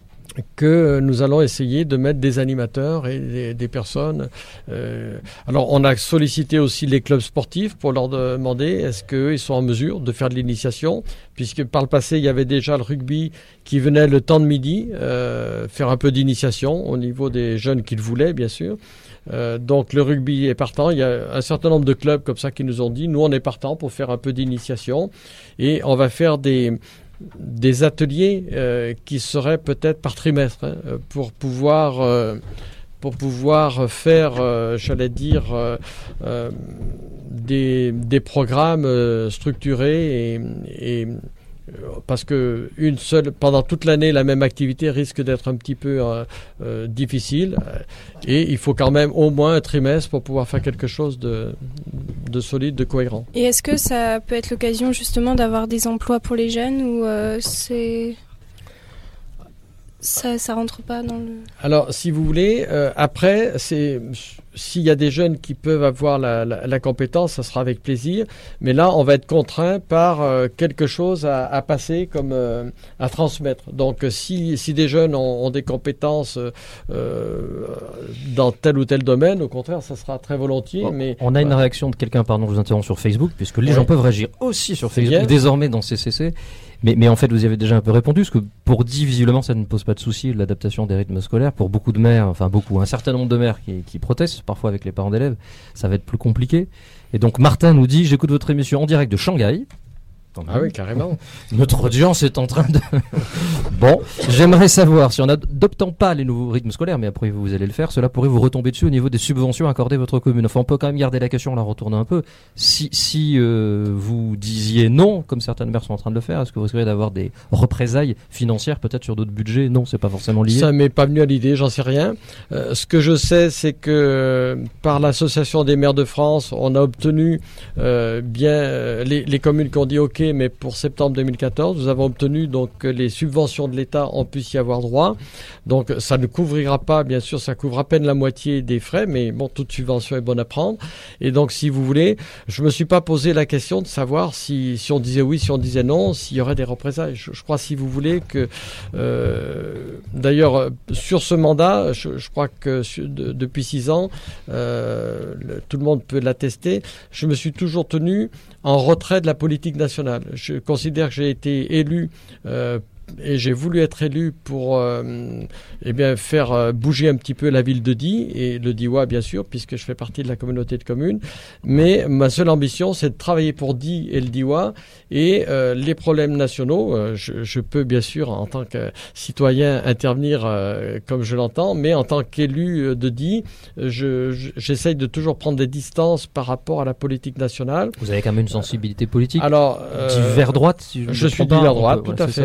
Speaker 2: que nous allons essayer de mettre des animateurs et des, des personnes. Euh, alors, on a sollicité aussi les clubs sportifs pour leur demander est-ce qu'ils sont en mesure de faire de l'initiation, puisque par le passé, il y avait déjà le rugby qui venait le temps de midi euh, faire un peu d'initiation au niveau des jeunes qui le voulaient, bien sûr. Euh, donc le rugby est partant. Il y a un certain nombre de clubs comme ça qui nous ont dit nous, on est partant pour faire un peu d'initiation et on va faire des des ateliers euh, qui seraient peut-être par trimestre hein, pour pouvoir euh, pour pouvoir faire euh, j'allais dire euh, euh, des, des programmes euh, structurés et, et parce que une seule pendant toute l'année la même activité risque d'être un petit peu euh, euh, difficile et il faut quand même au moins un trimestre pour pouvoir faire quelque chose de, de solide, de cohérent.
Speaker 4: Et est-ce que ça peut être l'occasion justement d'avoir des emplois pour les jeunes ou euh, c'est ça ça rentre pas dans le...
Speaker 2: Alors si vous voulez euh, après c'est s'il y a des jeunes qui peuvent avoir la, la, la compétence, ça sera avec plaisir. Mais là, on va être contraint par euh, quelque chose à, à passer, comme euh, à transmettre. Donc, si, si des jeunes ont, ont des compétences euh, dans tel ou tel domaine, au contraire, ça sera très volontiers.
Speaker 1: Bon,
Speaker 2: mais
Speaker 1: on a une
Speaker 2: voilà.
Speaker 1: réaction de quelqu'un, pardon, je vous interromps, sur Facebook, puisque les
Speaker 2: Oui.
Speaker 1: gens peuvent réagir aussi sur
Speaker 2: C'est
Speaker 1: Facebook,
Speaker 2: bien.
Speaker 1: désormais dans C C C. Mais, mais en fait, vous y avez déjà un peu répondu, parce que pour dire, visiblement, ça ne pose pas de souci, l'adaptation des rythmes scolaires. Pour beaucoup de mères, enfin beaucoup, un certain nombre de mères qui, qui protestent, parfois avec les parents d'élèves, ça va être plus compliqué. Et donc Martin nous dit, j'écoute votre émission en direct de Shanghai.
Speaker 2: Ah oui, carrément.
Speaker 1: Notre audience est en train de... Bon, j'aimerais savoir, si en n'adoptant pas les nouveaux rythmes scolaires, mais après vous allez le faire, cela pourrait vous retomber dessus au niveau des subventions accordées à votre commune. Enfin, on peut quand même garder la question en la retournant un peu. Si, si euh, vous disiez non, comme certaines mères sont en train de le faire, est-ce que vous risqueriez d'avoir des représailles financières peut-être sur d'autres budgets? Non, c'est pas forcément lié.
Speaker 2: Ça m'est pas venu à l'idée, j'en sais rien. Euh, ce que je sais, c'est que euh, par l'Association des maires de France, on a obtenu euh, bien euh, les, les communes qui ont dit OK, mais pour septembre deux mille quatorze, nous avons obtenu donc que les subventions de l'État, on puisse y avoir droit. Donc ça ne couvrira pas, bien sûr, ça couvre à peine la moitié des frais, mais bon, toute subvention est bonne à prendre. Et donc, si vous voulez, je me suis pas posé la question de savoir si, si on disait oui, si on disait non, s'il y aurait des représailles. Je, je crois, si vous voulez, que euh, d'ailleurs, sur ce mandat, je, je crois que sur, de, depuis six ans, euh, le, tout le monde peut l'attester, je me suis toujours tenu en retrait de la politique nationale. Je considère que j'ai été élu euh, et j'ai voulu être élu pour euh, eh bien, faire euh, bouger un petit peu la ville de Die et le Diois bien sûr, puisque je fais partie de la communauté de communes. Mais ma seule ambition, c'est de travailler pour Die et le Diois et euh, les problèmes nationaux. Euh, je, je peux bien sûr, en tant que citoyen, intervenir euh, comme je l'entends, mais en tant qu'élu de Die, je, je, j'essaye de toujours prendre des distances par rapport à la politique nationale.
Speaker 1: Vous avez quand même une sensibilité politique.
Speaker 2: Alors, euh,
Speaker 1: dit vers droite, si je,
Speaker 2: je
Speaker 1: me
Speaker 2: suis
Speaker 1: trompe
Speaker 2: dit
Speaker 1: pas,
Speaker 2: vers
Speaker 1: on
Speaker 2: droite,
Speaker 1: peut-
Speaker 2: tout à
Speaker 1: ouais, c'est
Speaker 2: fait,
Speaker 1: ça.
Speaker 2: oui, tout à fait.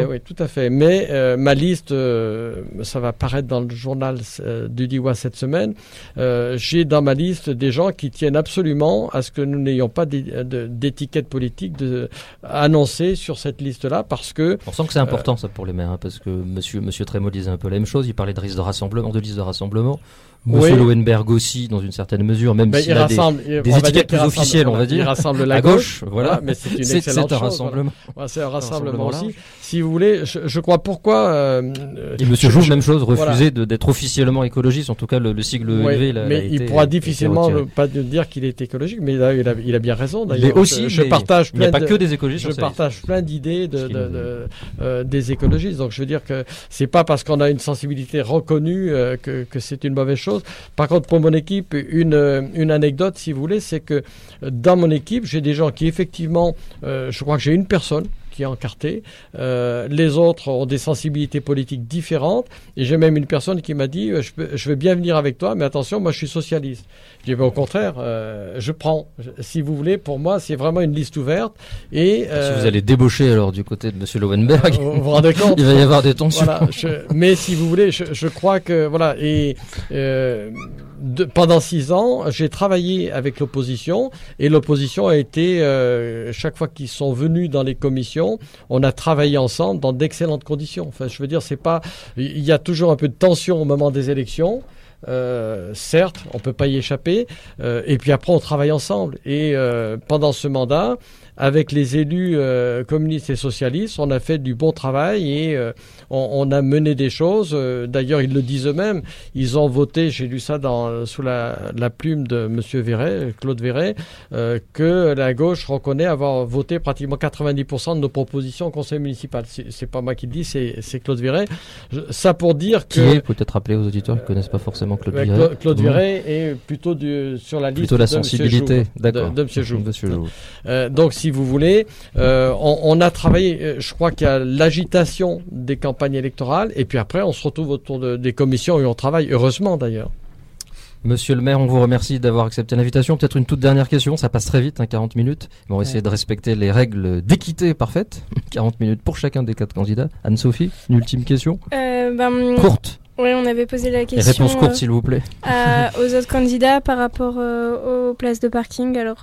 Speaker 2: fait. Mais euh, ma liste, euh, ça va paraître dans le journal euh, du D I W A cette semaine. Euh, j'ai dans ma liste des gens qui tiennent absolument à ce que nous n'ayons pas d'étiquette politique de, annoncée sur cette liste-là, parce que...
Speaker 1: On sent que c'est important, euh, ça, pour les maires, hein, parce que monsieur, monsieur Trémaux disait un peu la même chose. Il parlait de liste de rassemblement, de liste de rassemblement. Monsieur oui. Lowenberg aussi, dans une certaine mesure, même s'il a rassemble, des, des étiquettes plus officielles, on va dire.
Speaker 2: Il rassemble la
Speaker 1: à
Speaker 2: gauche,
Speaker 1: gauche, voilà.
Speaker 2: Mais c'est une excellente
Speaker 1: c'est, c'est un
Speaker 2: chose,
Speaker 1: rassemblement.
Speaker 2: Voilà. C'est un rassemblement, un rassemblement aussi. Si vous voulez, je, je crois pourquoi. Euh,
Speaker 1: Et Monsieur Jouve, même chose, refusé voilà. de, d'être officiellement écologiste. En tout cas, le, le sigle
Speaker 2: oui,
Speaker 1: E V.
Speaker 2: Là, mais il pourra difficilement ne pas dire qu'il est écologique, mais là, il a, il a bien raison. D'ailleurs,
Speaker 1: mais aussi,
Speaker 2: je, je partage plein.
Speaker 1: Il n'y a pas de, que des écologistes.
Speaker 2: Je partage plein d'idées de, de, de, de, euh, des écologistes. Donc, je veux dire que c'est pas parce qu'on a une sensibilité reconnue euh, que, que c'est une mauvaise chose. Par contre, pour mon équipe, une, une anecdote, si vous voulez, c'est que dans mon équipe, j'ai des gens qui, effectivement, euh, je crois que j'ai une personne qui est encartée. Euh, les autres ont des sensibilités politiques différentes. Et j'ai même une personne qui m'a dit je, peux, je vais bien venir avec toi, mais attention, moi je suis socialiste. J'ai dit au contraire, euh, je prends. Si vous voulez, pour moi, c'est vraiment une liste ouverte. Et
Speaker 1: euh, si vous allez débaucher alors du côté de Monsieur Lowenberg,
Speaker 2: euh, vous vous rendez compte,
Speaker 1: il va y avoir des tensions.
Speaker 2: Voilà, je, mais si vous voulez, je, je crois que voilà. Et euh, de, pendant six ans, j'ai travaillé avec l'opposition, et l'opposition a été euh, chaque fois qu'ils sont venus dans les commissions, on a travaillé ensemble dans d'excellentes conditions. Enfin, je veux dire, c'est pas, il y a toujours un peu de tension au moment des élections. Euh, certes, on peut pas y échapper. Euh, et puis après, on travaille ensemble. Et euh, pendant ce mandat, avec les élus euh, communistes et socialistes, on a fait du bon travail et euh, on, on a mené des choses. Euh, d'ailleurs, ils le disent eux-mêmes. Ils ont voté, j'ai lu ça dans, sous la, la plume de Monsieur Verret, Claude Verret, euh, que la gauche reconnaît avoir voté pratiquement quatre-vingt-dix pour cent de nos propositions au conseil municipal. C'est, c'est pas moi qui le dis, c'est, c'est Claude Verret. Je, ça pour dire que...
Speaker 1: Qui est, peut-être rappeler aux auditeurs qui ne connaissent pas forcément Claude Verret.
Speaker 2: Claude, Claude Verret est plutôt du, sur la liste
Speaker 1: plutôt la
Speaker 2: de
Speaker 1: sensibilité, d'accord.
Speaker 2: De, de Monsieur Jouve.
Speaker 1: Monsieur Jouve.
Speaker 2: Euh, donc, si vous voulez, euh, on, on a travaillé, je crois qu'il y a l'agitation des campagnes électorales, et puis après, on se retrouve autour de, des commissions où on travaille, heureusement d'ailleurs.
Speaker 1: Monsieur le maire, on vous remercie d'avoir accepté l'invitation. Peut-être une toute dernière question, ça passe très vite, hein, quarante minutes. On va ouais. essayer de respecter les règles d'équité parfaite. quarante minutes pour chacun des quatre candidats. Anne-Sophie, une ultime question
Speaker 4: euh, ben,
Speaker 1: courte.
Speaker 4: Oui, on avait posé la question.
Speaker 1: Et réponse courte, euh, s'il vous plaît.
Speaker 4: À, aux autres candidats par rapport euh, aux places de parking. Alors,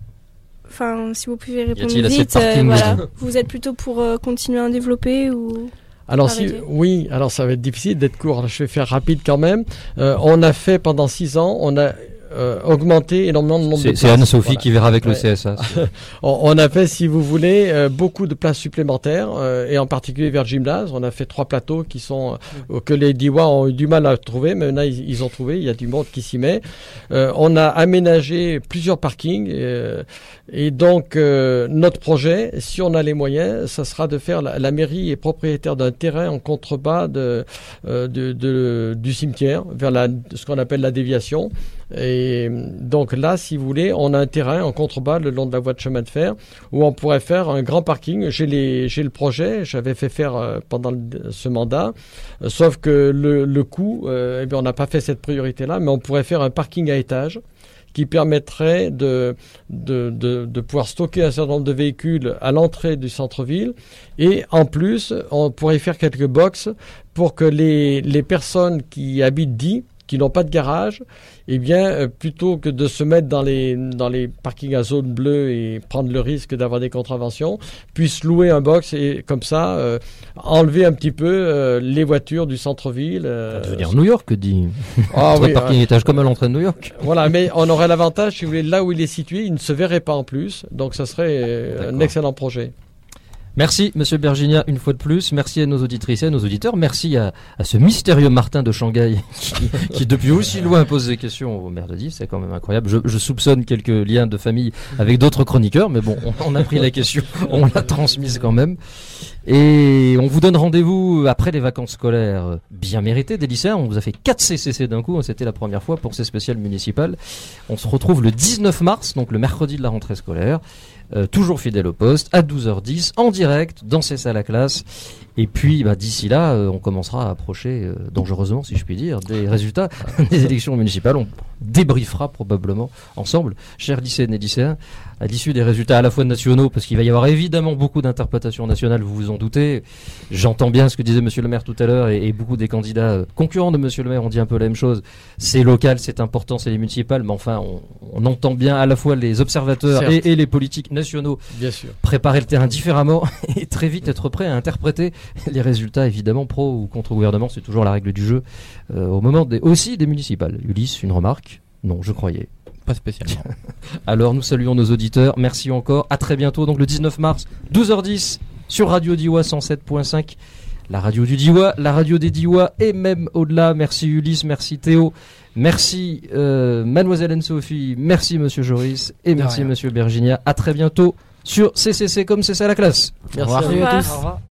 Speaker 4: enfin, euh, si vous pouvez répondre vite, euh, voilà. Vous êtes plutôt pour euh, continuer à développer ou...
Speaker 2: Alors si, oui, alors ça va être difficile d'être court. Je vais faire rapide quand même. Euh, on a fait pendant six ans, on a euh, augmenté énormément le nombre
Speaker 1: c'est,
Speaker 2: de places.
Speaker 1: C'est Anne-Sophie voilà. qui verra avec
Speaker 2: ouais.
Speaker 1: le C S A.
Speaker 2: on, on a fait, si vous voulez, euh, beaucoup de places supplémentaires, euh, et en particulier vers le gymnase. On a fait trois plateaux qui sont euh, que les D I W A ont eu du mal à trouver, mais maintenant ils, ils ont trouvé. Il y a du monde qui s'y met. Euh, on a aménagé plusieurs parkings, euh, et donc euh, notre projet, si on a les moyens, ça sera de faire. La, la mairie est propriétaire d'un terrain en contrebas de, euh, de, de du cimetière vers la, ce qu'on appelle la déviation. Et donc là, si vous voulez, on a un terrain en contrebas le long de la voie de chemin de fer où on pourrait faire un grand parking. J'ai, les, j'ai le projet, j'avais fait faire euh, pendant le, ce mandat, euh, sauf que le, le coût, euh, eh bien, on n'a pas fait cette priorité-là, mais on pourrait faire un parking à étage qui permettrait de, de, de, de pouvoir stocker un certain nombre de véhicules à l'entrée du centre-ville. Et en plus, on pourrait faire quelques boxes pour que les, les personnes qui habitent dix, qui n'ont pas de garage, eh bien, euh, plutôt que de se mettre dans les, dans les parkings à zone bleue et prendre le risque d'avoir des contraventions, puissent louer un box et comme ça, euh, enlever un petit peu euh, les voitures du centre-ville. Euh,
Speaker 1: ça va devenir New York, dit.
Speaker 2: Ah, oui,
Speaker 1: parking euh, étage comme à l'entrée de New York.
Speaker 2: Voilà, mais on aurait l'avantage, si vous voulez, là où il est situé, il ne se verrait pas en plus. Donc, ça serait euh, un excellent projet.
Speaker 1: Merci, Monsieur Berginia, une fois de plus. Merci à nos auditrices et à nos auditeurs. Merci à, à ce mystérieux Martin de Shanghai qui, qui depuis aussi loin pose des questions au maire de Dives. C'est quand même incroyable. Je, je soupçonne quelques liens de famille avec d'autres chroniqueurs, mais bon, on, on a pris la question, on l'a transmise quand même. Et on vous donne rendez-vous après les vacances scolaires bien méritées des lycéens. On vous a fait quatre C C C d'un coup. C'était la première fois pour ces spéciales municipales. On se retrouve le dix-neuf mars, donc le mercredi de la rentrée scolaire. Euh, toujours fidèle au poste, à douze heures dix, en direct, dans ces salles à classe. Et puis, bah, d'ici là, euh, on commencera à approcher, euh, dangereusement, si je puis dire, des résultats des élections municipales. On débriefera probablement ensemble. Chers lycéennes et lycéens, à l'issue des résultats à la fois nationaux, parce qu'il va y avoir évidemment beaucoup d'interprétations nationales, vous vous en doutez. J'entends bien ce que disait Monsieur le maire tout à l'heure, et, et beaucoup des candidats euh, concurrents de Monsieur le maire ont dit un peu la même chose. C'est local, c'est important, c'est les municipales, mais enfin, on, on entend bien à la fois les observateurs et, et les politiques nationaux
Speaker 2: Bien sûr.
Speaker 1: préparer le terrain différemment et très vite être prêt à interpréter les résultats, évidemment, pro ou contre gouvernement, c'est toujours la règle du jeu, euh, au moment des, aussi des municipales. Ulysse, une remarque? Non, je croyais.
Speaker 5: Pas spécialement.
Speaker 1: Alors nous saluons nos auditeurs, merci encore, à très bientôt, donc le dix-neuf mars, douze heures dix, sur Radio Diois cent sept point cinq, la radio du Diois, la radio des Diois, et même au-delà. Merci Ulysse, merci Théo, merci euh, Mademoiselle Anne-Sophie, merci Monsieur Joris, et merci Monsieur Berginia. À très bientôt sur C C C comme c'est ça la classe.
Speaker 2: Merci.
Speaker 3: Salut à tous.
Speaker 4: Au revoir.